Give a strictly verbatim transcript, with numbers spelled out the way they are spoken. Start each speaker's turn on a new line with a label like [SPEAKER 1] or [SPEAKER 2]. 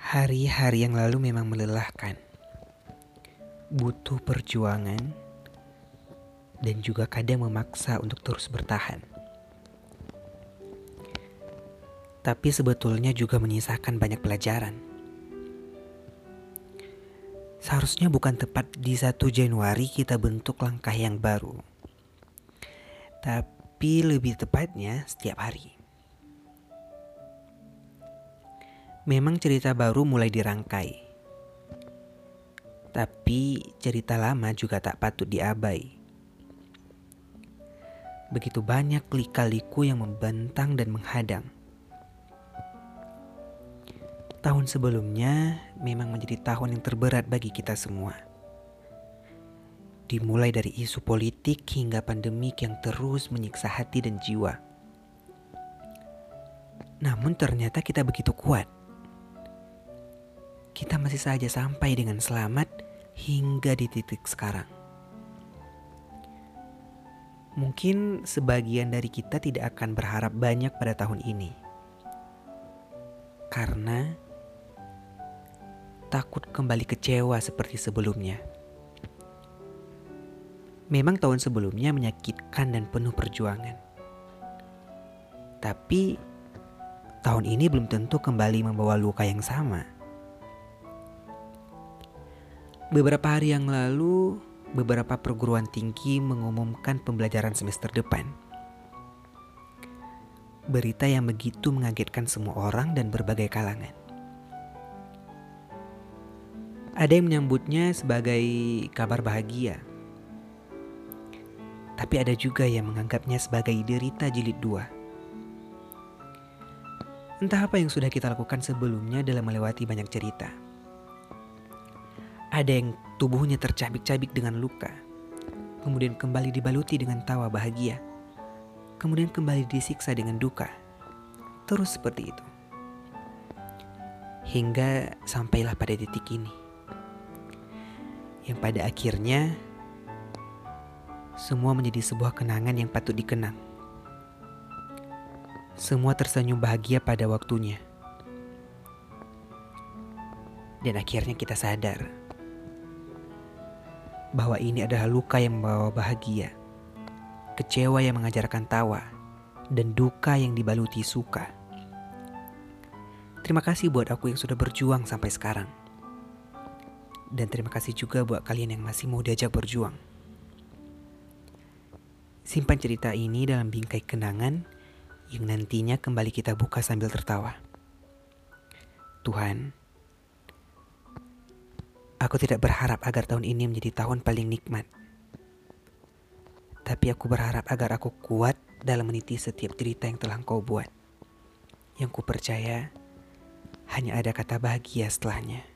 [SPEAKER 1] Hari-hari yang lalu memang melelahkan. Butuh perjuangan dan juga kadang memaksa untuk terus bertahan. Tapi sebetulnya juga menyisakan banyak pelajaran. Seharusnya bukan tepat di satu Januari kita bentuk langkah yang baru. Tapi lebih tepatnya setiap hari. Memang cerita baru mulai dirangkai. Tapi cerita lama juga tak patut diabai. Begitu banyak lika-liku yang membentang dan menghadang. Tahun sebelumnya memang menjadi tahun yang terberat bagi kita semua. Dimulai dari isu politik hingga pandemik yang terus menyiksa hati dan jiwa. Namun ternyata kita begitu kuat. Kita masih saja sampai dengan selamat hingga di titik sekarang. Mungkin sebagian dari kita tidak akan berharap banyak pada tahun ini. Karena takut kembali kecewa seperti sebelumnya. Memang tahun sebelumnya menyakitkan dan penuh perjuangan. Tapi tahun ini belum tentu kembali membawa luka yang sama. Beberapa hari yang lalu, beberapa perguruan tinggi mengumumkan pembelajaran semester depan. Berita yang begitu mengagetkan semua orang dan berbagai kalangan. Ada yang menyambutnya sebagai kabar bahagia. Tapi ada juga yang menganggapnya sebagai derita jilid dua. Entah apa yang sudah kita lakukan sebelumnya dalam melewati banyak cerita. Ada yang tubuhnya tercabik-cabik dengan luka, kemudian kembali dibaluti dengan tawa bahagia, kemudian kembali disiksa dengan duka. Terus seperti itu. Hingga sampailah pada titik ini. Yang pada akhirnya semua menjadi sebuah kenangan yang patut dikenang. Semua tersenyum bahagia pada waktunya. Dan akhirnya kita sadar bahwa ini adalah luka yang membawa bahagia, kecewa yang mengajarkan tawa, dan duka yang dibaluti suka. Terima kasih buat aku yang sudah berjuang sampai sekarang. Dan terima kasih juga buat kalian yang masih mau diajak berjuang. Simpan cerita ini dalam bingkai kenangan yang nantinya kembali kita buka sambil tertawa. Tuhan, aku tidak berharap agar tahun ini menjadi tahun paling nikmat. Tapi aku berharap agar aku kuat dalam meniti setiap cerita yang telah Engkau buat. Yang ku percaya hanya ada kata bahagia setelahnya.